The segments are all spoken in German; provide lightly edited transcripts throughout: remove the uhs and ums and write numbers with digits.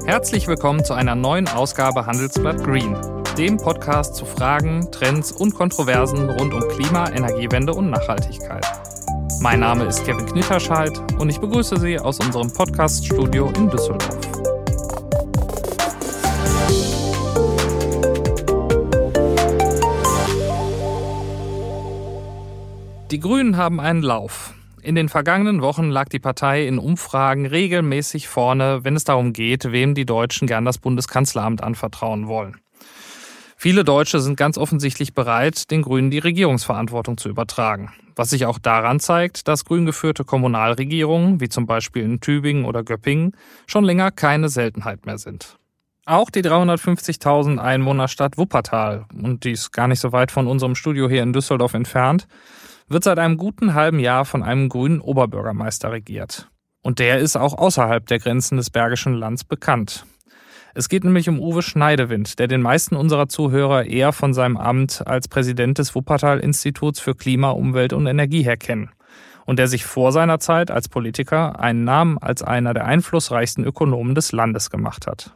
Herzlich willkommen zu einer neuen Ausgabe Handelsblatt Green, dem Podcast zu Fragen, Trends und Kontroversen rund um Klima, Energiewende und Nachhaltigkeit. Mein Name ist Kevin Knitterscheid und ich begrüße Sie aus unserem Podcast-Studio in Düsseldorf. Die Grünen haben einen Lauf. In den vergangenen Wochen lag die Partei in Umfragen regelmäßig vorne, wenn es darum geht, wem die Deutschen gern das Bundeskanzleramt anvertrauen wollen. Viele Deutsche sind ganz offensichtlich bereit, den Grünen die Regierungsverantwortung zu übertragen. Was sich auch daran zeigt, dass grün geführte Kommunalregierungen, wie zum Beispiel in Tübingen oder Göppingen, schon länger keine Seltenheit mehr sind. Auch die 350.000 Einwohnerstadt Wuppertal, und die ist gar nicht so weit von unserem Studio hier in Düsseldorf entfernt, wird seit einem guten halben Jahr von einem grünen Oberbürgermeister regiert. Und der ist auch außerhalb der Grenzen des Bergischen Lands bekannt. Es geht nämlich um Uwe Schneidewind, der den meisten unserer Zuhörer eher von seinem Amt als Präsident des Wuppertal-Instituts für Klima, Umwelt und Energie her kennen. Und der sich vor seiner Zeit als Politiker einen Namen als einer der einflussreichsten Ökonomen des Landes gemacht hat.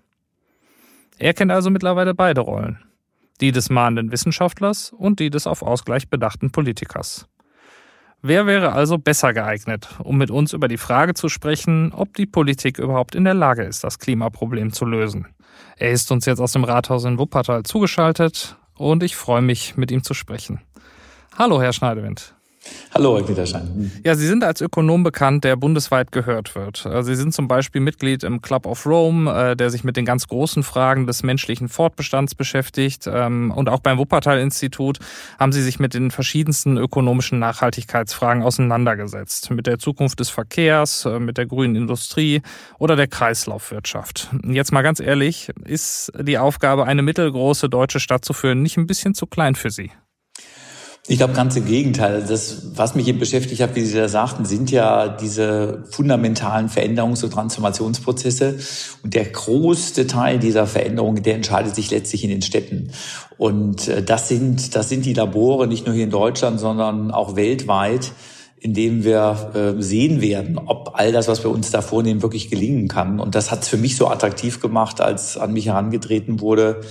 Er kennt also mittlerweile beide Rollen. Die des mahnenden Wissenschaftlers und die des auf Ausgleich bedachten Politikers. Wer wäre also besser geeignet, um mit uns über die Frage zu sprechen, ob die Politik überhaupt in der Lage ist, das Klimaproblem zu lösen? Er ist uns jetzt aus dem Rathaus in Wuppertal zugeschaltet und ich freue mich, mit ihm zu sprechen. Hallo, Herr Schneidewind. Hallo, Herr Knitterscheid. Ja, Sie sind als Ökonom bekannt, der bundesweit gehört wird. Sie sind zum Beispiel Mitglied im Club of Rome, der sich mit den ganz großen Fragen des menschlichen Fortbestands beschäftigt. Und auch beim Wuppertal-Institut haben Sie sich mit den verschiedensten ökonomischen Nachhaltigkeitsfragen auseinandergesetzt. Mit der Zukunft des Verkehrs, mit der grünen Industrie oder der Kreislaufwirtschaft. Jetzt mal ganz ehrlich, ist die Aufgabe, eine mittelgroße deutsche Stadt zu führen, nicht ein bisschen zu klein für Sie? Ich glaube, ganz im Gegenteil. Das, was mich eben beschäftigt hat, wie Sie da sagten, sind ja diese fundamentalen Veränderungs- und Transformationsprozesse. Und der größte Teil dieser Veränderung, der entscheidet sich letztlich in den Städten. Und das sind die Labore, nicht nur hier in Deutschland, sondern auch weltweit, in dem wir sehen werden, ob all das, was wir uns da vornehmen, wirklich gelingen kann. Und das hat es für mich so attraktiv gemacht, als an mich herangetreten wurde,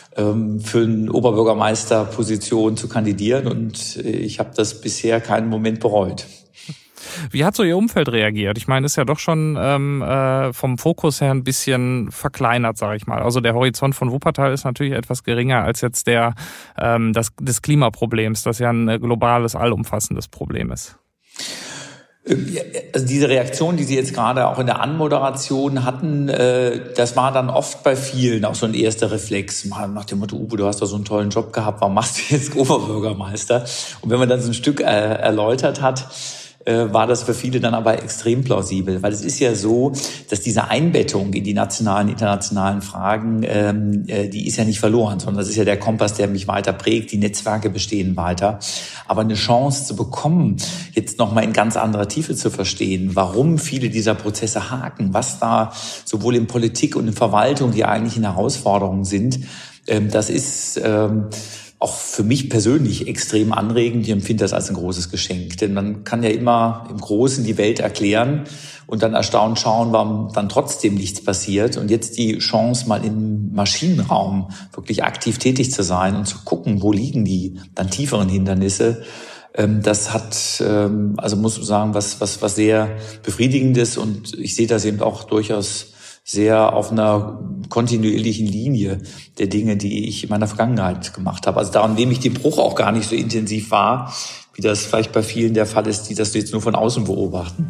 für eine Oberbürgermeisterposition zu kandidieren, und ich habe das bisher keinen Moment bereut. Wie hat so Ihr Umfeld reagiert? Ich meine, ist ja doch schon vom Fokus her ein bisschen verkleinert, sage ich mal. Also der Horizont von Wuppertal ist natürlich etwas geringer als jetzt der des Klimaproblems, das ja ein globales, allumfassendes Problem ist. Also diese Reaktion, die Sie jetzt gerade auch in der Anmoderation hatten, das war dann oft bei vielen auch so ein erster Reflex. Nach dem Motto, Uwe, du hast doch so einen tollen Job gehabt, warum machst du jetzt Oberbürgermeister? Und wenn man dann so ein Stück erläutert hat, war das für viele dann aber extrem plausibel. Weil es ist ja so, dass diese Einbettung in die nationalen, internationalen Fragen, die ist ja nicht verloren, sondern das ist ja der Kompass, der mich weiter prägt. Die Netzwerke bestehen weiter. Aber eine Chance zu bekommen, jetzt nochmal in ganz anderer Tiefe zu verstehen, warum viele dieser Prozesse haken, was da sowohl in Politik und in Verwaltung die eigentlichen Herausforderungen sind, das ist auch für mich persönlich extrem anregend. Ich empfinde das als ein großes Geschenk. Denn man kann ja immer im Großen die Welt erklären und dann erstaunt schauen, warum dann trotzdem nichts passiert. Und jetzt die Chance, mal im Maschinenraum wirklich aktiv tätig zu sein und zu gucken, wo liegen die dann tieferen Hindernisse, das hat, also muss ich sagen, was sehr Befriedigendes. Und ich sehe das eben auch durchaus sehr auf einer kontinuierlichen Linie der Dinge, die ich in meiner Vergangenheit gemacht habe. Also daran nehme ich den Bruch auch gar nicht so intensiv wahr, wie das vielleicht bei vielen der Fall ist, die das jetzt nur von außen beobachten.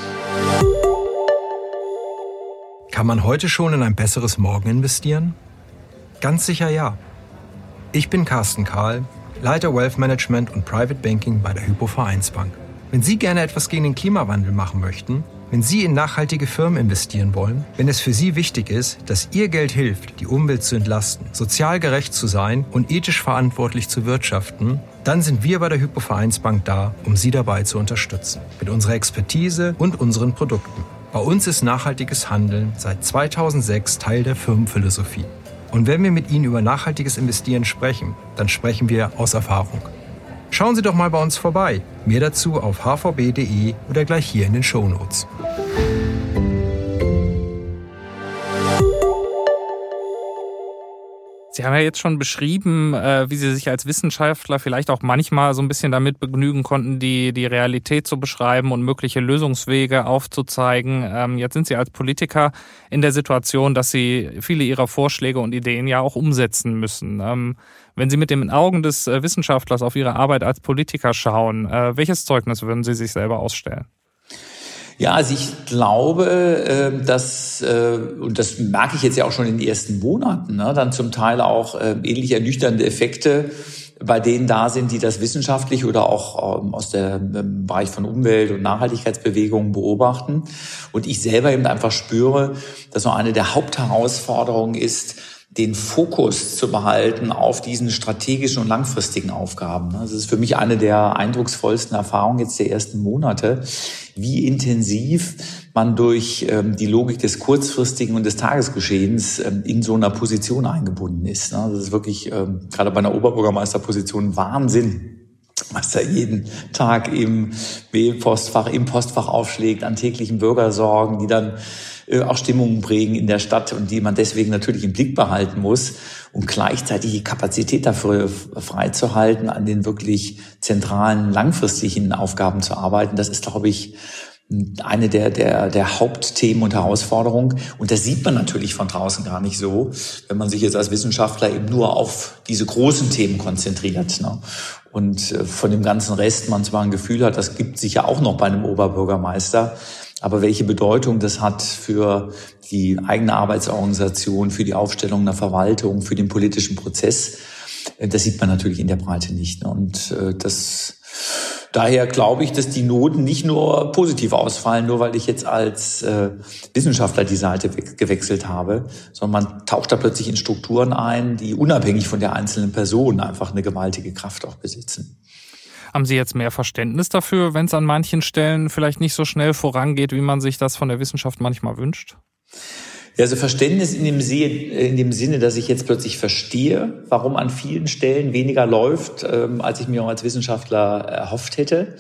Kann man heute schon in ein besseres Morgen investieren? Ganz sicher ja. Ich bin Carsten Kahl, Leiter Wealth Management und Private Banking bei der Hypo Vereinsbank. Wenn Sie gerne etwas gegen den Klimawandel machen möchten, wenn Sie in nachhaltige Firmen investieren wollen, wenn es für Sie wichtig ist, dass Ihr Geld hilft, die Umwelt zu entlasten, sozial gerecht zu sein und ethisch verantwortlich zu wirtschaften, dann sind wir bei der Hypo Vereinsbank da, um Sie dabei zu unterstützen. Mit unserer Expertise und unseren Produkten. Bei uns ist nachhaltiges Handeln seit 2006 Teil der Firmenphilosophie. Und wenn wir mit Ihnen über nachhaltiges Investieren sprechen, dann sprechen wir aus Erfahrung. Schauen Sie doch mal bei uns vorbei. Mehr dazu auf hvb.de oder gleich hier in den Shownotes. Sie haben ja jetzt schon beschrieben, wie Sie sich als Wissenschaftler vielleicht auch manchmal so ein bisschen damit begnügen konnten, die Realität zu beschreiben und mögliche Lösungswege aufzuzeigen. Jetzt sind Sie als Politiker in der Situation, dass Sie viele Ihrer Vorschläge und Ideen ja auch umsetzen müssen. Wenn Sie mit den Augen des Wissenschaftlers auf Ihre Arbeit als Politiker schauen, welches Zeugnis würden Sie sich selber ausstellen? Ja, also ich glaube, dass, und das merke ich jetzt ja auch schon in den ersten Monaten, dann zum Teil auch ähnlich ernüchternde Effekte bei denen da sind, die das wissenschaftlich oder auch aus dem Bereich von Umwelt- und Nachhaltigkeitsbewegungen beobachten. Und ich selber eben einfach spüre, dass so eine der Hauptherausforderungen ist, den Fokus zu behalten auf diesen strategischen und langfristigen Aufgaben. Das ist für mich eine der eindrucksvollsten Erfahrungen jetzt der ersten Monate, wie intensiv man durch die Logik des kurzfristigen und des Tagesgeschehens in so einer Position eingebunden ist. Das ist wirklich gerade bei einer Oberbürgermeisterposition Wahnsinn, was da jeden Tag im Postfach aufschlägt, an täglichen Bürgersorgen, die dann auch Stimmungen prägen in der Stadt und die man deswegen natürlich im Blick behalten muss, um gleichzeitig die Kapazität dafür freizuhalten, an den wirklich zentralen, langfristigen Aufgaben zu arbeiten. Das ist, glaube ich, eine der Hauptthemen und Herausforderungen. Und das sieht man natürlich von draußen gar nicht so, wenn man sich jetzt als Wissenschaftler eben nur auf diese großen Themen konzentriert. Und von dem ganzen Rest man zwar ein Gefühl hat, das gibt sicher auch noch bei einem Oberbürgermeister, aber welche Bedeutung das hat für die eigene Arbeitsorganisation, für die Aufstellung einer Verwaltung, für den politischen Prozess, das sieht man natürlich in der Breite nicht. Und daher glaube ich, dass die Noten nicht nur positiv ausfallen, nur weil ich jetzt als Wissenschaftler die Seite gewechselt habe, sondern man taucht da plötzlich in Strukturen ein, die unabhängig von der einzelnen Person einfach eine gewaltige Kraft auch besitzen. Haben Sie jetzt mehr Verständnis dafür, wenn es an manchen Stellen vielleicht nicht so schnell vorangeht, wie man sich das von der Wissenschaft manchmal wünscht? Ja, also Verständnis in dem Sinne, dass ich jetzt plötzlich verstehe, warum an vielen Stellen weniger läuft, als ich mir auch als Wissenschaftler erhofft hätte.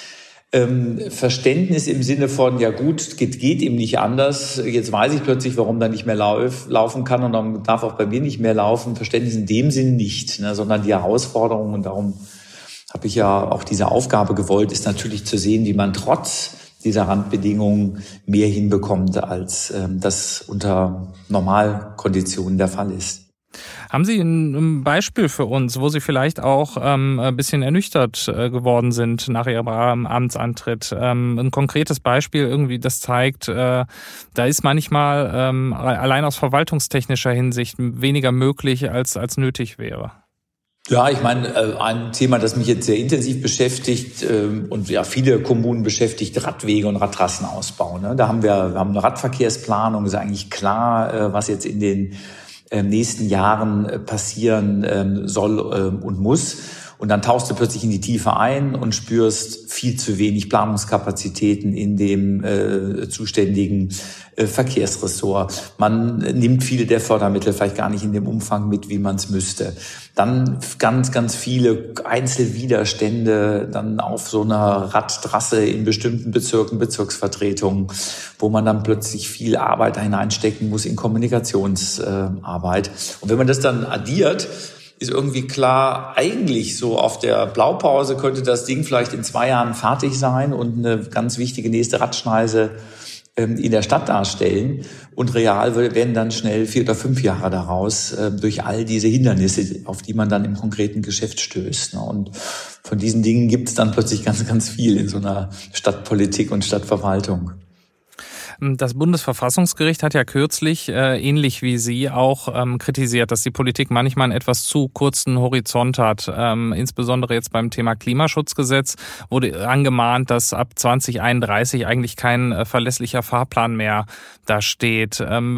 Verständnis im Sinne von, ja gut, geht eben nicht anders. Jetzt weiß ich plötzlich, warum da nicht mehr laufen kann und dann darf auch bei mir nicht mehr laufen. Verständnis in dem Sinne nicht, sondern die Herausforderung, und darum habe ich ja auch diese Aufgabe gewollt, ist natürlich zu sehen, wie man trotz dieser Randbedingungen mehr hinbekommt, als das unter Normalkonditionen der Fall ist. Haben Sie ein Beispiel für uns, wo Sie vielleicht auch ein bisschen ernüchtert geworden sind nach Ihrem Amtsantritt? Ein konkretes Beispiel irgendwie, das zeigt, da ist manchmal allein aus verwaltungstechnischer Hinsicht weniger möglich, als nötig wäre. Ja, ich meine, ein Thema, das mich jetzt sehr intensiv beschäftigt und ja viele Kommunen beschäftigt, Radwege und Radtrassenausbau. Da haben wir haben eine Radverkehrsplanung, ist eigentlich klar, was jetzt in den nächsten Jahren passieren soll und muss. Und dann tauchst du plötzlich in die Tiefe ein und spürst viel zu wenig Planungskapazitäten in dem zuständigen Verkehrsressort. Man nimmt viele der Fördermittel vielleicht gar nicht in dem Umfang mit, wie man es müsste. Dann ganz, ganz viele Einzelwiderstände dann auf so einer Radtrasse in bestimmten Bezirken, Bezirksvertretungen, wo man dann plötzlich viel Arbeit hineinstecken muss in Kommunikationsarbeit. Und wenn man das dann addiert, ist irgendwie klar, eigentlich so auf der Blaupause könnte das Ding vielleicht in 2 Jahren fertig sein und eine ganz wichtige nächste Radschneise in der Stadt darstellen. Und real werden dann schnell 4 oder 5 Jahre daraus durch all diese Hindernisse, auf die man dann im konkreten Geschäft stößt. Und von diesen Dingen gibt es dann plötzlich ganz, ganz viel in so einer Stadtpolitik und Stadtverwaltung. Das Bundesverfassungsgericht hat ja kürzlich, ähnlich wie Sie, auch kritisiert, dass die Politik manchmal einen etwas zu kurzen Horizont hat. Insbesondere jetzt beim Thema Klimaschutzgesetz wurde angemahnt, dass ab 2031 eigentlich kein verlässlicher Fahrplan mehr da steht.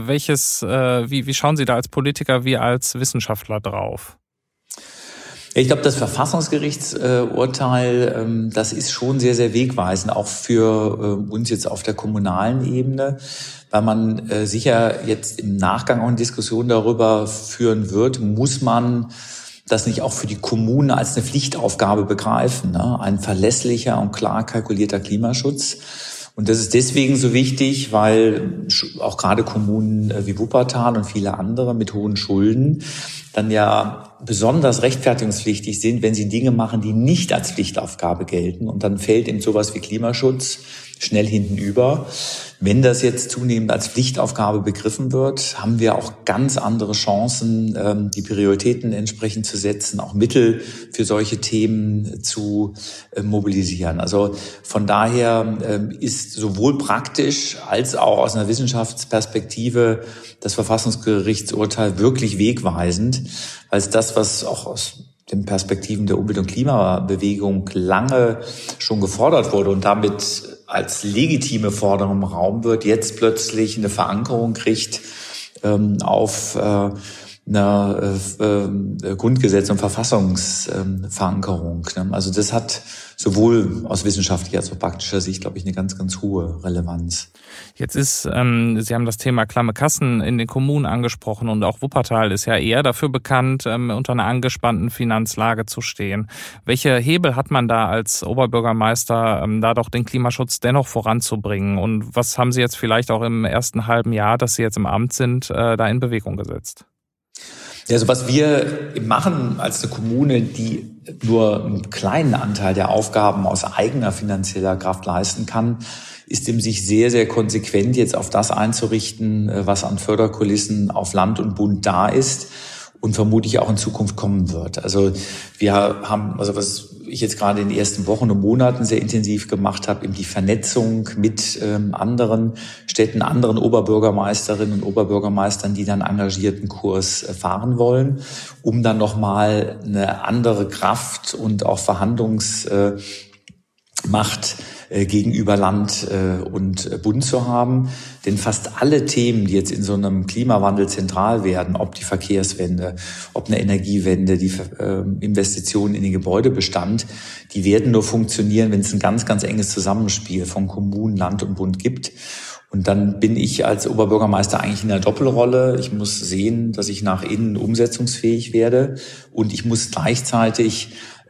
Wie schauen Sie da als Politiker wie als Wissenschaftler drauf? Ich glaube, das Verfassungsgerichtsurteil, das ist schon sehr, sehr wegweisend, auch für uns jetzt auf der kommunalen Ebene, weil man sicher jetzt im Nachgang auch eine Diskussion darüber führen wird, muss man das nicht auch für die Kommunen als eine Pflichtaufgabe begreifen, ein verlässlicher und klar kalkulierter Klimaschutz. Und das ist deswegen so wichtig, weil auch gerade Kommunen wie Wuppertal und viele andere mit hohen Schulden dann ja besonders rechtfertigungspflichtig sind, wenn sie Dinge machen, die nicht als Pflichtaufgabe gelten. Und dann fällt eben sowas wie Klimaschutz schnell hinten über. Wenn das jetzt zunehmend als Pflichtaufgabe begriffen wird, haben wir auch ganz andere Chancen, die Prioritäten entsprechend zu setzen, auch Mittel für solche Themen zu mobilisieren. Also von daher ist sowohl praktisch als auch aus einer Wissenschaftsperspektive das Verfassungsgerichtsurteil wirklich wegweisend, weil es das, was auch aus den Perspektiven der Umwelt- und Klimabewegung lange schon gefordert wurde und damit als legitime Forderung im Raum wird, jetzt plötzlich eine Verankerung kriegt auf einer Grundgesetz- und Verfassungsverankerung. Also das hat sowohl aus wissenschaftlicher als auch praktischer Sicht, glaube ich, eine ganz, ganz hohe Relevanz. Jetzt ist, Sie haben das Thema klamme Kassen in den Kommunen angesprochen und auch Wuppertal ist ja eher dafür bekannt, unter einer angespannten Finanzlage zu stehen. Welche Hebel hat man da als Oberbürgermeister, da doch den Klimaschutz dennoch voranzubringen? Und was haben Sie jetzt vielleicht auch im ersten halben Jahr, dass Sie jetzt im Amt sind, da in Bewegung gesetzt? Ja, also was wir machen als eine Kommune, die nur einen kleinen Anteil der Aufgaben aus eigener finanzieller Kraft leisten kann, ist eben sich sehr, sehr konsequent jetzt auf das einzurichten, was an Förderkulissen auf Land und Bund da ist und vermutlich auch in Zukunft kommen wird. Also wir haben, also was ich jetzt gerade in den ersten Wochen und Monaten sehr intensiv gemacht habe, eben die Vernetzung mit anderen Städten, anderen Oberbürgermeisterinnen und Oberbürgermeistern, die dann engagierten Kurs fahren wollen, um dann nochmal eine andere Kraft und auch Verhandlungsmacht gegenüber Land und Bund zu haben. Denn fast alle Themen, die jetzt in so einem Klimawandel zentral werden, ob die Verkehrswende, ob eine Energiewende, die Investitionen in den Gebäudebestand, die werden nur funktionieren, wenn es ein ganz, ganz enges Zusammenspiel von Kommunen, Land und Bund gibt. Und dann bin ich als Oberbürgermeister eigentlich in einer Doppelrolle. Ich muss sehen, dass ich nach innen umsetzungsfähig werde und ich muss gleichzeitig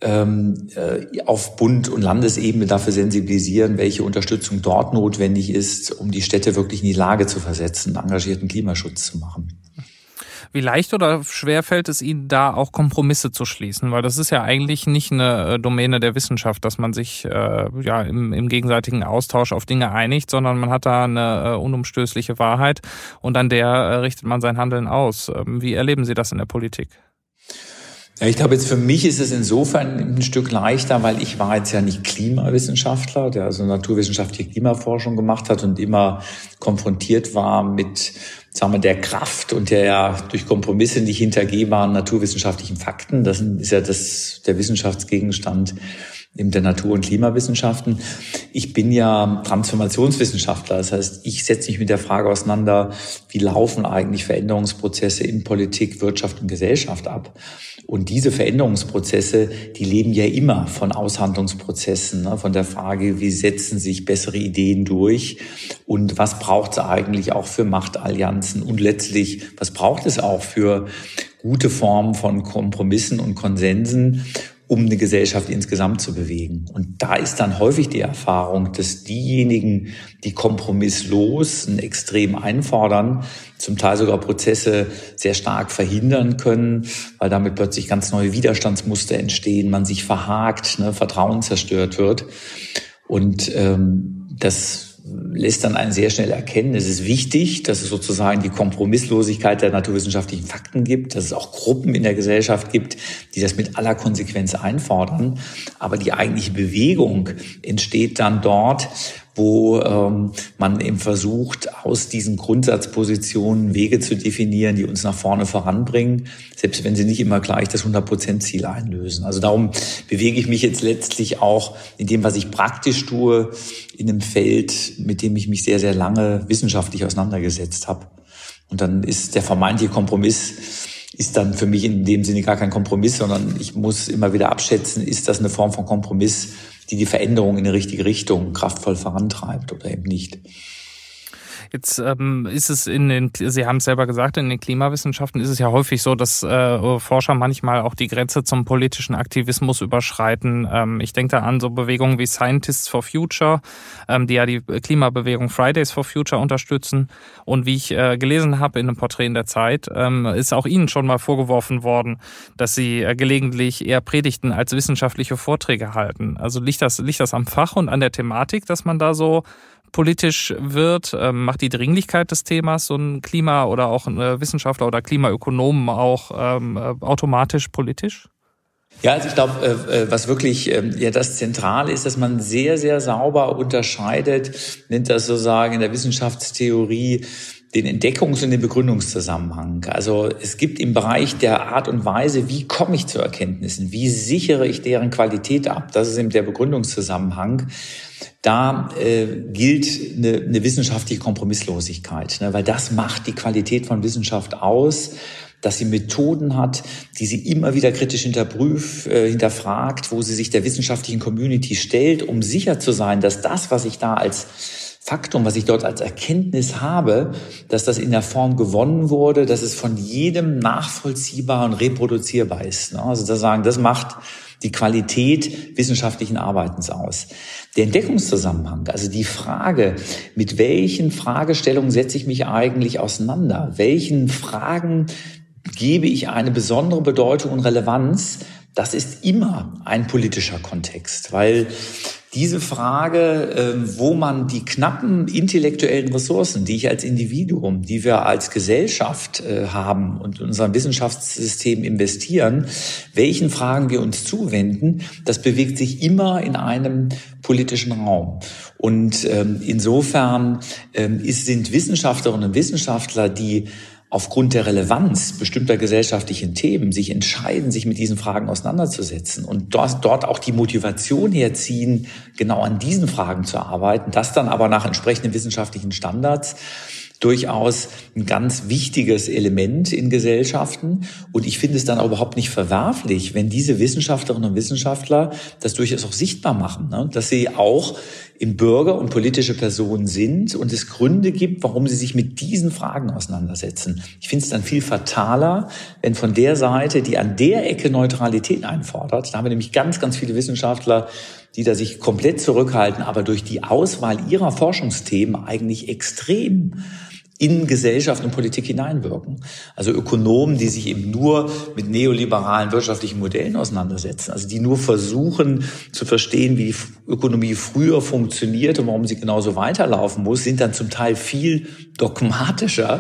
auf Bund- und Landesebene dafür sensibilisieren, welche Unterstützung dort notwendig ist, um die Städte wirklich in die Lage zu versetzen, engagierten Klimaschutz zu machen. Wie leicht oder schwer fällt es Ihnen da auch Kompromisse zu schließen? Weil das ist ja eigentlich nicht eine Domäne der Wissenschaft, dass man sich im gegenseitigen Austausch auf Dinge einigt, sondern man hat da eine unumstößliche Wahrheit und an der richtet man sein Handeln aus. Wie erleben Sie das in der Politik? Ja, ich glaube, jetzt für mich ist es insofern ein Stück leichter, weil ich war jetzt ja nicht Klimawissenschaftler, der also naturwissenschaftliche Klimaforschung gemacht hat und immer konfrontiert war mit, sagen wir, der Kraft und der ja durch Kompromisse nicht hintergehbaren naturwissenschaftlichen Fakten. Das ist ja der Wissenschaftsgegenstand in der Natur- und Klimawissenschaften. Ich bin ja Transformationswissenschaftler. Das heißt, ich setze mich mit der Frage auseinander, wie laufen eigentlich Veränderungsprozesse in Politik, Wirtschaft und Gesellschaft ab? Und diese Veränderungsprozesse, die leben ja immer von Aushandlungsprozessen, von der Frage, wie setzen sich bessere Ideen durch und was braucht es eigentlich auch für Machtallianzen und letztlich, was braucht es auch für gute Formen von Kompromissen und Konsensen, um eine Gesellschaft insgesamt zu bewegen. Und da ist dann häufig die Erfahrung, dass diejenigen, die kompromisslos ein Extrem einfordern, zum Teil sogar Prozesse sehr stark verhindern können, weil damit plötzlich ganz neue Widerstandsmuster entstehen, man sich verhakt, Vertrauen zerstört wird. Und das lässt dann einen sehr schnell erkennen, es ist wichtig, dass es sozusagen die Kompromisslosigkeit der naturwissenschaftlichen Fakten gibt, dass es auch Gruppen in der Gesellschaft gibt, die das mit aller Konsequenz einfordern. Aber die eigentliche Bewegung entsteht dann dort, wo man eben versucht, aus diesen Grundsatzpositionen Wege zu definieren, die uns nach vorne voranbringen, selbst wenn sie nicht immer gleich das 100%-Ziel einlösen. Also darum bewege ich mich jetzt letztlich auch in dem, was ich praktisch tue, in einem Feld, mit dem ich mich sehr, sehr lange wissenschaftlich auseinandergesetzt habe. Und dann ist der vermeintliche Kompromiss ist dann für mich in dem Sinne gar kein Kompromiss, sondern ich muss immer wieder abschätzen, ist das eine Form von Kompromiss, die Veränderung in die richtige Richtung kraftvoll vorantreibt oder eben nicht. Jetzt ist es Sie haben es selber gesagt, in den Klimawissenschaften ist es ja häufig so, dass Forscher manchmal auch die Grenze zum politischen Aktivismus überschreiten. Ich denke da an so Bewegungen wie Scientists for Future, die ja die Klimabewegung Fridays for Future unterstützen. Und wie ich gelesen habe in einem Porträt in der Zeit, ist auch Ihnen schon mal vorgeworfen worden, dass Sie gelegentlich eher Predigten als wissenschaftliche Vorträge halten. Also liegt das am Fach und an der Thematik, dass man da so politisch wird? Macht die Dringlichkeit des Themas so ein Klima- oder auch ein Wissenschaftler oder Klimaökonomen auch automatisch politisch? Ja, also ich glaube, was wirklich das Zentrale ist, dass man sehr, sehr sauber unterscheidet, nennt das sozusagen in der Wissenschaftstheorie den Entdeckungs- und den Begründungszusammenhang. Also es gibt im Bereich der Art und Weise, wie komme ich zu Erkenntnissen, wie sichere ich deren Qualität ab, das ist eben der Begründungszusammenhang. Da gilt eine wissenschaftliche Kompromisslosigkeit, ne, weil das macht die Qualität von Wissenschaft aus, dass sie Methoden hat, die sie immer wieder kritisch hinterfragt, wo sie sich der wissenschaftlichen Community stellt, um sicher zu sein, dass das, was ich da als Faktum, was ich dort als Erkenntnis habe, dass das in der Form gewonnen wurde, dass es von jedem nachvollziehbar und reproduzierbar ist. Also das macht die Qualität wissenschaftlichen Arbeitens aus. Der Entdeckungszusammenhang, also die Frage, mit welchen Fragestellungen setze ich mich eigentlich auseinander? Welchen Fragen gebe ich eine besondere Bedeutung und Relevanz? Das ist immer ein politischer Kontext, weil diese Frage, wo man die knappen intellektuellen Ressourcen, die ich als Individuum, die wir als Gesellschaft haben und in unserem Wissenschaftssystem investieren, welchen Fragen wir uns zuwenden, das bewegt sich immer in einem politischen Raum. Und insofern sind Wissenschaftlerinnen und Wissenschaftler, die aufgrund der Relevanz bestimmter gesellschaftlichen Themen sich entscheiden, sich mit diesen Fragen auseinanderzusetzen und dort auch die Motivation herziehen, genau an diesen Fragen zu arbeiten, das dann aber nach entsprechenden wissenschaftlichen Standards durchaus ein ganz wichtiges Element in Gesellschaften. Und ich finde es dann auch überhaupt nicht verwerflich, wenn diese Wissenschaftlerinnen und Wissenschaftler das durchaus auch sichtbar machen, ne? Dass sie auch im Bürger und politische Personen sind und es Gründe gibt, warum sie sich mit diesen Fragen auseinandersetzen. Ich finde es dann viel fataler, wenn von der Seite, die an der Ecke Neutralität einfordert, da haben wir nämlich ganz, ganz viele Wissenschaftler, die da sich komplett zurückhalten, aber durch die Auswahl ihrer Forschungsthemen eigentlich extrem in Gesellschaft und Politik hineinwirken. Also Ökonomen, die sich eben nur mit neoliberalen wirtschaftlichen Modellen auseinandersetzen, also die nur versuchen zu verstehen, wie die Ökonomie früher funktioniert und warum sie genauso weiterlaufen muss, sind dann zum Teil viel dogmatischer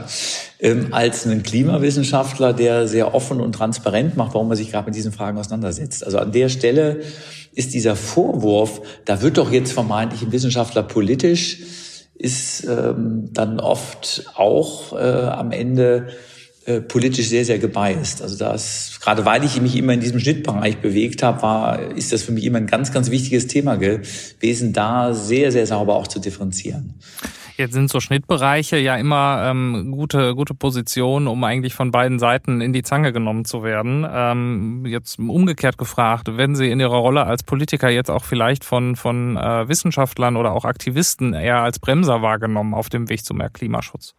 als ein Klimawissenschaftler, der sehr offen und transparent macht, warum er sich gerade mit diesen Fragen auseinandersetzt. Also an der Stelle ist dieser Vorwurf, da wird doch jetzt vermeintlich ein Wissenschaftler politisch, ist dann oft auch am Ende politisch sehr, sehr gebiased. Also das, gerade weil ich mich immer in diesem Schnittbereich bewegt habe, ist das für mich immer ein ganz, ganz wichtiges Thema gewesen, da sehr, sehr sauber auch zu differenzieren. Jetzt sind so Schnittbereiche ja immer gute Positionen, um eigentlich von beiden Seiten in die Zange genommen zu werden. Jetzt umgekehrt gefragt, werden Sie in Ihrer Rolle als Politiker jetzt auch vielleicht von Wissenschaftlern oder auch Aktivisten eher als Bremser wahrgenommen auf dem Weg zu mehr Klimaschutz?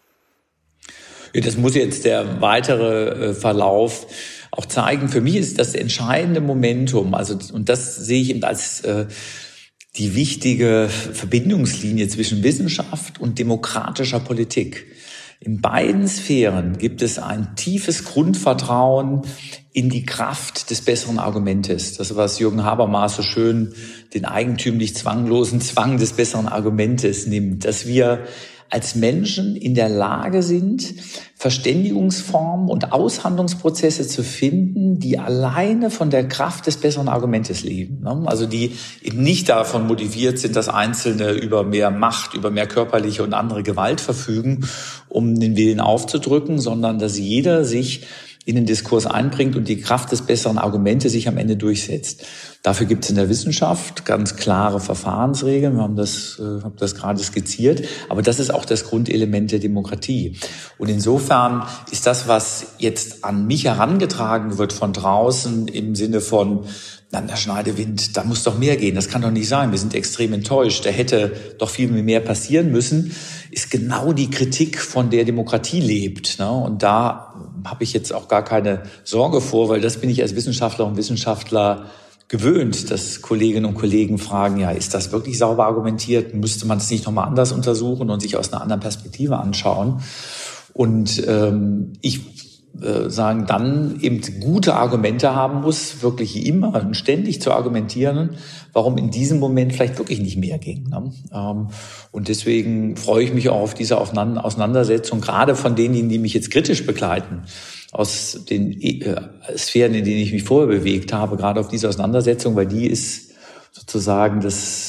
Ja, das muss jetzt der weitere Verlauf auch zeigen. Für mich ist das entscheidende Momentum, und das sehe ich eben als die wichtige Verbindungslinie zwischen Wissenschaft und demokratischer Politik. In beiden Sphären gibt es ein tiefes Grundvertrauen in die Kraft des besseren Argumentes. Das, was Jürgen Habermas so schön den eigentümlich zwanglosen Zwang des besseren Argumentes nimmt, dass wir als Menschen in der Lage sind, Verständigungsformen und Aushandlungsprozesse zu finden, die alleine von der Kraft des besseren Argumentes leben. Also die eben nicht davon motiviert sind, dass Einzelne über mehr Macht, über mehr körperliche und andere Gewalt verfügen, um den Willen aufzudrücken, sondern dass jeder sich in den Diskurs einbringt und die Kraft des besseren Argumentes sich am Ende durchsetzt. Dafür gibt es in der Wissenschaft ganz klare Verfahrensregeln. Wir haben das gerade skizziert. Aber das ist auch das Grundelement der Demokratie. Und insofern ist das, was jetzt an mich herangetragen wird von draußen im Sinne von der Schneidewind, da muss doch mehr gehen, das kann doch nicht sein, wir sind extrem enttäuscht, da hätte doch viel mehr passieren müssen, ist genau die Kritik, von der Demokratie lebt. Ne? Und da habe ich jetzt auch gar keine Sorge vor, weil das bin ich als Wissenschaftler und Wissenschaftler gewöhnt, dass Kolleginnen und Kollegen fragen, ja, ist das wirklich sauber argumentiert? Müsste man es nicht nochmal anders untersuchen und sich aus einer anderen Perspektive anschauen? Und ich sagen, dann eben gute Argumente haben muss, wirklich immer und ständig zu argumentieren, warum in diesem Moment vielleicht wirklich nicht mehr ging. Ne? Und deswegen freue ich mich auch auf diese Auseinandersetzung, gerade von denjenigen, die mich jetzt kritisch begleiten, aus den Sphären, in denen ich mich vorher bewegt habe, gerade auf diese Auseinandersetzung, weil die ist sozusagen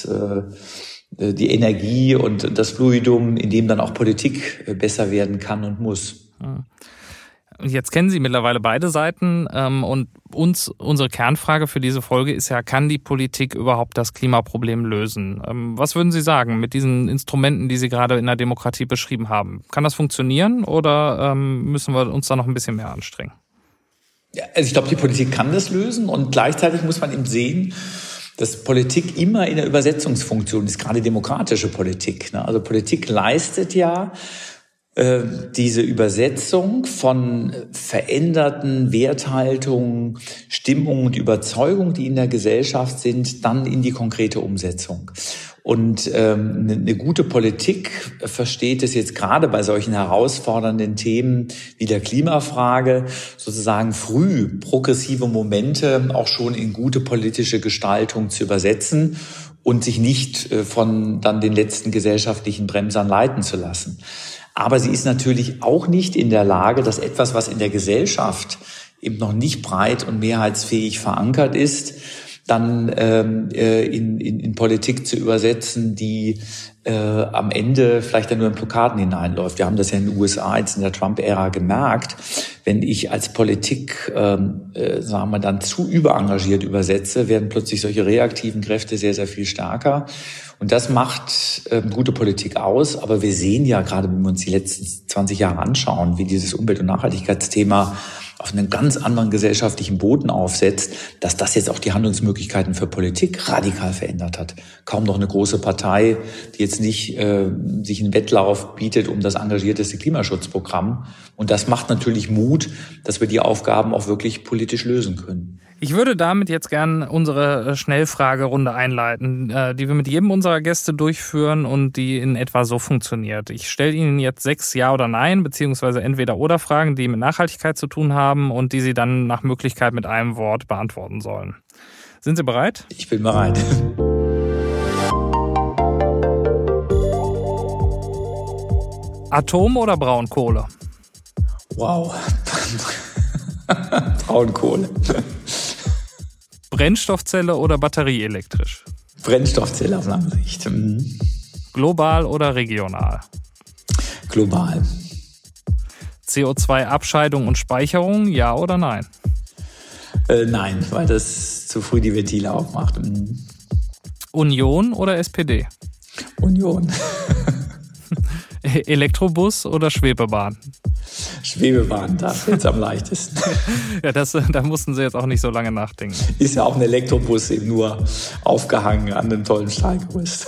die Energie und das Fluidum, in dem dann auch Politik besser werden kann und muss. Jetzt kennen Sie mittlerweile beide Seiten und unsere Kernfrage für diese Folge ist ja, kann die Politik überhaupt das Klimaproblem lösen? Was würden Sie sagen mit diesen Instrumenten, die Sie gerade in der Demokratie beschrieben haben? Kann das funktionieren oder müssen wir uns da noch ein bisschen mehr anstrengen? Ja, also ich glaube, die Politik kann das lösen und gleichzeitig muss man eben sehen, dass Politik immer in der Übersetzungsfunktion ist, gerade demokratische Politik. Ne? Also Politik leistet ja diese Übersetzung von veränderten Werthaltungen, Stimmungen und Überzeugungen, die in der Gesellschaft sind, dann in die konkrete Umsetzung. Und eine gute Politik versteht es jetzt gerade bei solchen herausfordernden Themen wie der Klimafrage, sozusagen früh progressive Momente auch schon in gute politische Gestaltung zu übersetzen und sich nicht von dann den letzten gesellschaftlichen Bremsern leiten zu lassen. Aber sie ist natürlich auch nicht in der Lage, dass etwas, was in der Gesellschaft eben noch nicht breit und mehrheitsfähig verankert ist, dann in Politik zu übersetzen, die am Ende vielleicht dann nur in Blockaden hineinläuft. Wir haben das ja in den USA jetzt in der Trump-Ära gemerkt. Wenn ich als Politik, sagen wir dann zu überengagiert übersetze, werden plötzlich solche reaktiven Kräfte sehr, sehr viel stärker. Und das macht gute Politik aus. Aber wir sehen ja gerade, wenn wir uns die letzten 20 Jahre anschauen, wie dieses Umwelt- und Nachhaltigkeitsthema auf einen ganz anderen gesellschaftlichen Boden aufsetzt, dass das jetzt auch die Handlungsmöglichkeiten für Politik radikal verändert hat. Kaum noch eine große Partei, die jetzt nicht sich einen Wettlauf bietet um das engagierteste Klimaschutzprogramm. Und das macht natürlich Mut, dass wir die Aufgaben auch wirklich politisch lösen können. Ich würde damit jetzt gern unsere Schnellfragerunde einleiten, die wir mit jedem unserer Gäste durchführen und die in etwa so funktioniert. Ich stelle Ihnen jetzt 6 Ja- oder Nein- beziehungsweise Entweder-oder-Fragen, die mit Nachhaltigkeit zu tun haben und die Sie dann nach Möglichkeit mit einem Wort beantworten sollen. Sind Sie bereit? Ich bin bereit. Atom oder Braunkohle? Wow. Braunkohle. Brennstoffzelle oder batterieelektrisch? Brennstoffzelle auf lange Sicht. Global oder regional? Global. CO2-Abscheidung und Speicherung, ja oder nein? Nein, weil das zu früh die Ventile aufmacht. Union oder SPD? Union. Elektrobus oder Schwebebahn? Schwebebahn, da fällt es am leichtesten. Ja, da mussten Sie jetzt auch nicht so lange nachdenken. Ist ja auch ein Elektrobus, eben nur aufgehangen an einem tollen Stahlgerüst.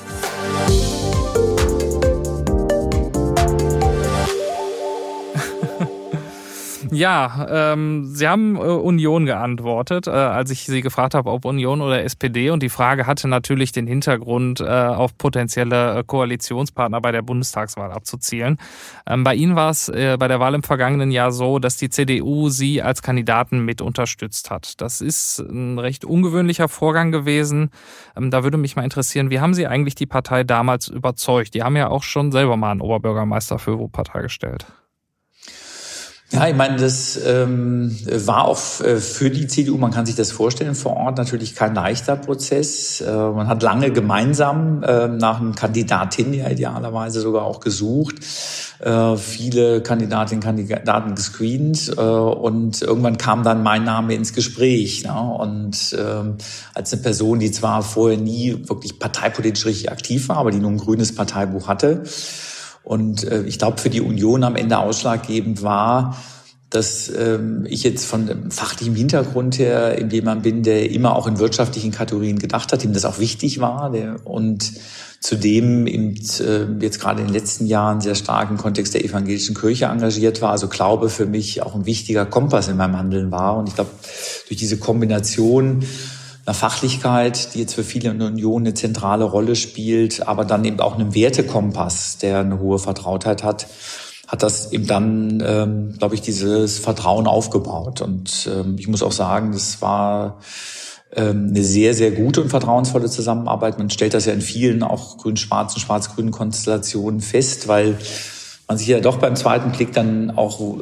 Ja, Sie haben Union geantwortet, als ich Sie gefragt habe, ob Union oder SPD. Und die Frage hatte natürlich den Hintergrund, auf potenzielle Koalitionspartner bei der Bundestagswahl abzuzielen. Bei Ihnen war es bei der Wahl im vergangenen Jahr so, dass die CDU Sie als Kandidaten mit unterstützt hat. Das ist ein recht ungewöhnlicher Vorgang gewesen. Da würde mich mal interessieren, wie haben Sie eigentlich die Partei damals überzeugt? Die haben ja auch schon selber mal einen Oberbürgermeister für Wuppertal gestellt. Ja, ich meine, das war auch für die CDU, man kann sich das vorstellen, vor Ort natürlich kein leichter Prozess. Man hat lange gemeinsam nach einem Kandidatin ja idealerweise sogar auch gesucht, viele Kandidatinnen und Kandidaten gescreent und irgendwann kam dann mein Name ins Gespräch. Ne? Und als eine Person, die zwar vorher nie wirklich parteipolitisch richtig aktiv war, aber die nur ein grünes Parteibuch hatte, und ich glaube, für die Union am Ende ausschlaggebend war, dass ich jetzt von dem fachlichen Hintergrund her eben jemand bin, der immer auch in wirtschaftlichen Kategorien gedacht hat, dem das auch wichtig war, und zudem eben jetzt gerade in den letzten Jahren sehr stark im Kontext der evangelischen Kirche engagiert war. Also Glaube für mich auch ein wichtiger Kompass in meinem Handeln war. Und ich glaube, durch diese Kombination einer Fachlichkeit, die jetzt für viele in der Union eine zentrale Rolle spielt, aber dann eben auch einem Wertekompass, der eine hohe Vertrautheit hat das eben dann, glaube ich, dieses Vertrauen aufgebaut. Und ich muss auch sagen, das war eine sehr, sehr gute und vertrauensvolle Zusammenarbeit. Man stellt das ja in vielen auch grün-schwarzen, schwarz-grünen Konstellationen fest, weil man sich ja doch beim zweiten Blick dann auch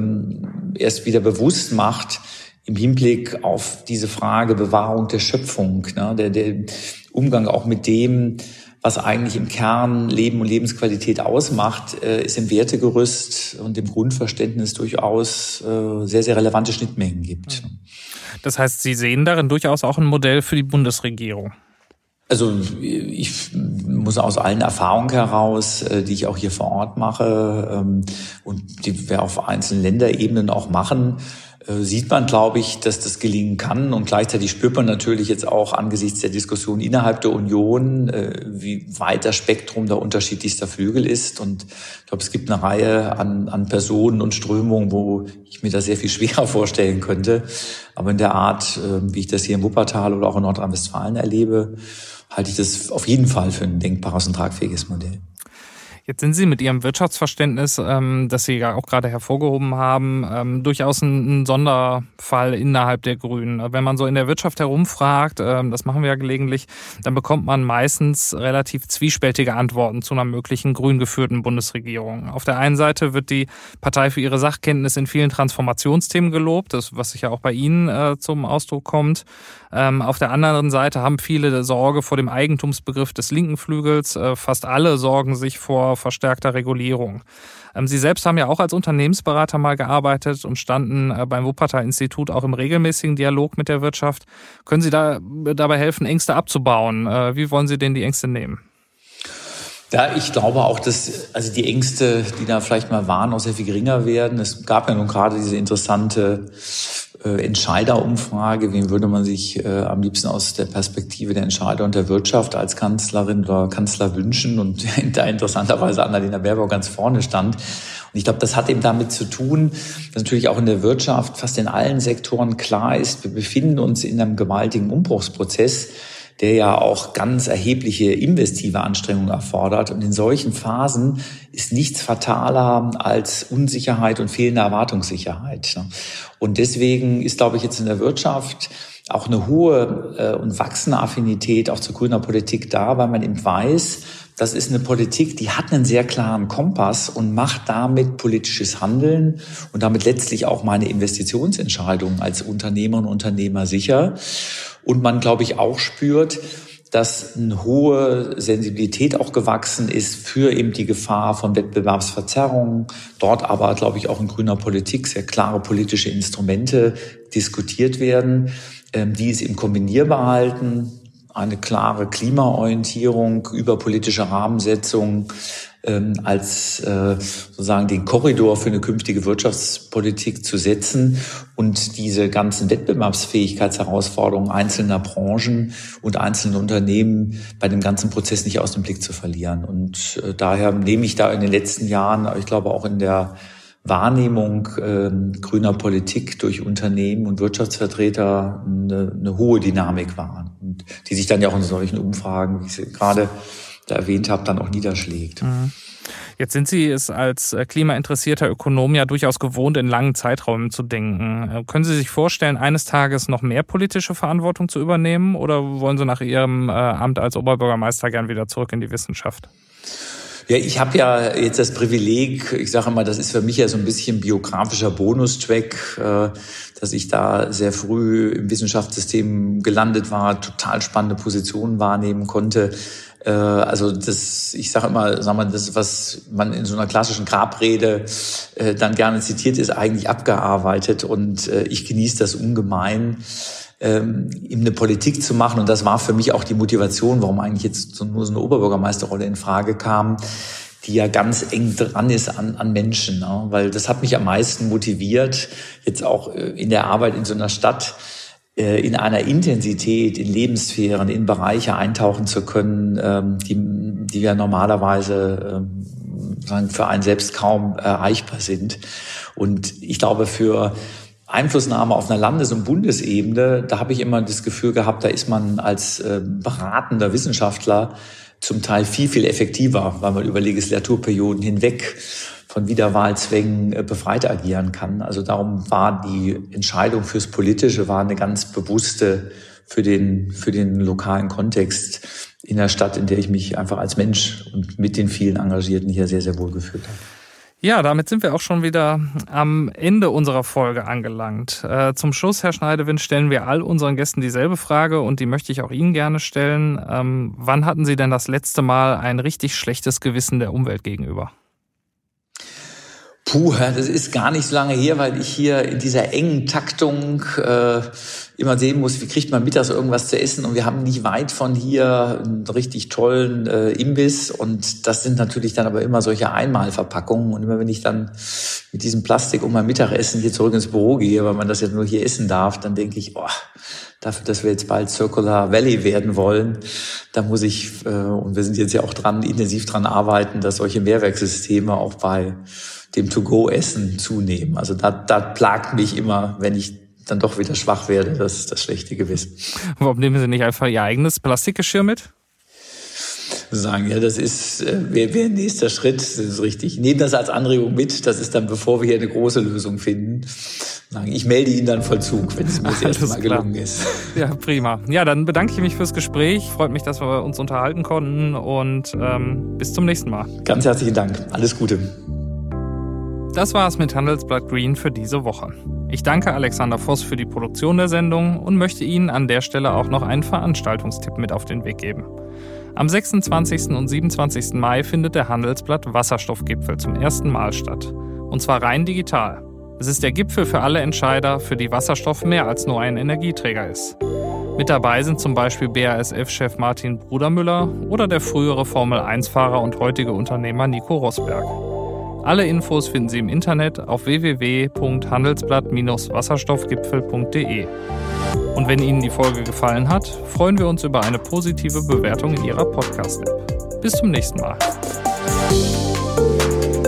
erst wieder bewusst macht, im Hinblick auf diese Frage Bewahrung der Schöpfung, ne, der Umgang auch mit dem, was eigentlich im Kern Leben und Lebensqualität ausmacht, ist im Wertegerüst und im Grundverständnis durchaus sehr, sehr relevante Schnittmengen gibt. Das heißt, Sie sehen darin durchaus auch ein Modell für die Bundesregierung? Also ich muss aus allen Erfahrungen heraus, die ich auch hier vor Ort mache und die wir auf einzelnen Länderebenen auch machen, sieht man, glaube ich, dass das gelingen kann. Und gleichzeitig spürt man natürlich jetzt auch angesichts der Diskussion innerhalb der Union, wie weit das Spektrum der unterschiedlichster Flügel ist. Und ich glaube, es gibt eine Reihe an Personen und Strömungen, wo ich mir das sehr viel schwerer vorstellen könnte. Aber in der Art, wie ich das hier in Wuppertal oder auch in Nordrhein-Westfalen erlebe, halte ich das auf jeden Fall für ein denkbares und tragfähiges Modell. Jetzt sind Sie mit Ihrem Wirtschaftsverständnis, das Sie ja auch gerade hervorgehoben haben, durchaus ein Sonderfall innerhalb der Grünen. Wenn man so in der Wirtschaft herumfragt, das machen wir ja gelegentlich, dann bekommt man meistens relativ zwiespältige Antworten zu einer möglichen grün geführten Bundesregierung. Auf der einen Seite wird die Partei für ihre Sachkenntnis in vielen Transformationsthemen gelobt, das, was sicher auch bei Ihnen zum Ausdruck kommt. Auf der anderen Seite haben viele Sorge vor dem Eigentumsbegriff des linken Flügels. Fast alle sorgen sich vor verstärkter Regulierung. Sie selbst haben ja auch als Unternehmensberater mal gearbeitet und standen beim Wuppertal-Institut auch im regelmäßigen Dialog mit der Wirtschaft. Können Sie dabei helfen, Ängste abzubauen? Wie wollen Sie denn die Ängste nehmen? Ja, ich glaube auch, dass also die Ängste, die da vielleicht mal waren, auch sehr viel geringer werden. Es gab ja nun gerade diese interessante Entscheiderumfrage. Wen würde man sich am liebsten aus der Perspektive der Entscheider und der Wirtschaft als Kanzlerin oder Kanzler wünschen? Und da interessanterweise Annalena Baerbock ganz vorne stand. Und ich glaube, das hat eben damit zu tun, dass natürlich auch in der Wirtschaft fast in allen Sektoren klar ist, wir befinden uns in einem gewaltigen Umbruchsprozess, der ja auch ganz erhebliche investive Anstrengungen erfordert. Und in solchen Phasen ist nichts fataler als Unsicherheit und fehlende Erwartungssicherheit. Und deswegen ist, glaube ich, jetzt in der Wirtschaft auch eine hohe und wachsende Affinität auch zu grüner Politik da, weil man eben weiß, das ist eine Politik, die hat einen sehr klaren Kompass und macht damit politisches Handeln und damit letztlich auch meine Investitionsentscheidungen als Unternehmerinnen und Unternehmer sicher. Und man, glaube ich, auch spürt, dass eine hohe Sensibilität auch gewachsen ist für eben die Gefahr von Wettbewerbsverzerrungen. Dort aber, glaube ich, auch in grüner Politik sehr klare politische Instrumente diskutiert werden, die es eben kombinierbar halten. Eine klare Klimaorientierung über politische Rahmensetzung als sozusagen den Korridor für eine künftige Wirtschaftspolitik zu setzen und diese ganzen Wettbewerbsfähigkeitsherausforderungen einzelner Branchen und einzelner Unternehmen bei dem ganzen Prozess nicht aus dem Blick zu verlieren. Und daher nehme ich da in den letzten Jahren, ich glaube auch in der Wahrnehmung grüner Politik durch Unternehmen und Wirtschaftsvertreter eine hohe Dynamik wahr, und die sich dann ja auch in solchen Umfragen, wie ich sie gerade da erwähnt habe, dann auch niederschlägt. Jetzt sind Sie es als klimainteressierter Ökonom ja durchaus gewohnt, in langen Zeiträumen zu denken. Können Sie sich vorstellen, eines Tages noch mehr politische Verantwortung zu übernehmen, oder wollen Sie nach Ihrem Amt als Oberbürgermeister gern wieder zurück in die Wissenschaft? Ja, ich habe ja jetzt das Privileg, ich sage immer, das ist für mich ja so ein bisschen biografischer Bonustrack, dass ich da sehr früh im Wissenschaftssystem gelandet war, total spannende Positionen wahrnehmen konnte. Also das, ich sage immer, das, was man in so einer klassischen Grabrede dann gerne zitiert, ist eigentlich abgearbeitet, und ich genieße das ungemein, eben eine Politik zu machen. Und das war für mich auch die Motivation, warum eigentlich jetzt nur so eine Oberbürgermeisterrolle in Frage kam, die ja ganz eng dran ist an Menschen, ne? Weil das hat mich am meisten motiviert, jetzt auch in der Arbeit in so einer Stadt, in einer Intensität, in Lebenssphären, in Bereiche eintauchen zu können, die ja normalerweise für einen selbst kaum erreichbar sind. Und ich glaube, für Einflussnahme auf einer Landes- und Bundesebene, da habe ich immer das Gefühl gehabt, da ist man als beratender Wissenschaftler zum Teil viel, viel effektiver, weil man über Legislaturperioden hinweg von Wiederwahlzwängen befreit agieren kann. Also darum war die Entscheidung fürs Politische eine ganz bewusste für den lokalen Kontext in der Stadt, in der ich mich einfach als Mensch und mit den vielen Engagierten hier sehr, sehr wohl gefühlt habe. Ja, damit sind wir auch schon wieder am Ende unserer Folge angelangt. Zum Schluss, Herr Schneidewindt, stellen wir all unseren Gästen dieselbe Frage und die möchte ich auch Ihnen gerne stellen. Wann hatten Sie denn das letzte Mal ein richtig schlechtes Gewissen der Umwelt gegenüber? Das ist gar nicht so lange her, weil ich hier in dieser engen Taktung immer sehen muss, wie kriegt man mittags irgendwas zu essen. Und wir haben nicht weit von hier einen richtig tollen Imbiss. Und das sind natürlich dann aber immer solche Einmalverpackungen. Und immer wenn ich dann mit diesem Plastik um mein Mittagessen hier zurück ins Büro gehe, weil man das ja nur hier essen darf, dann denke ich, dafür, dass wir jetzt bald Circular Valley werden wollen, da muss ich, und wir sind jetzt ja auch intensiv dran arbeiten, dass solche Mehrwerksysteme auch bei dem To-Go-Essen zunehmen. Also da plagt mich immer, wenn ich dann doch wieder schwach werde, das schlechte Gewissen. Warum nehmen Sie nicht einfach Ihr eigenes Plastikgeschirr mit? Sagen, ja, das ist wäre ein nächster Schritt, das ist richtig. Nehmen das als Anregung mit, das ist dann, bevor wir hier eine große Lösung finden. Sagen, ich melde Ihnen dann Vollzug, wenn es mir das erste Mal gelungen ist. Ja, prima. Ja, dann bedanke ich mich fürs Gespräch. Freut mich, dass wir uns unterhalten konnten und bis zum nächsten Mal. Ganz herzlichen Dank. Alles Gute. Das war es mit Handelsblatt Green für diese Woche. Ich danke Alexander Voss für die Produktion der Sendung und möchte Ihnen an der Stelle auch noch einen Veranstaltungstipp mit auf den Weg geben. Am 26. und 27. Mai findet der Handelsblatt Wasserstoffgipfel zum ersten Mal statt. Und zwar rein digital. Es ist der Gipfel für alle Entscheider, für die Wasserstoff mehr als nur ein Energieträger ist. Mit dabei sind zum Beispiel BASF-Chef Martin Brudermüller oder der frühere Formel-1-Fahrer und heutige Unternehmer Nico Rosberg. Alle Infos finden Sie im Internet auf www.handelsblatt-wasserstoffgipfel.de. Und wenn Ihnen die Folge gefallen hat, freuen wir uns über eine positive Bewertung in Ihrer Podcast-App. Bis zum nächsten Mal.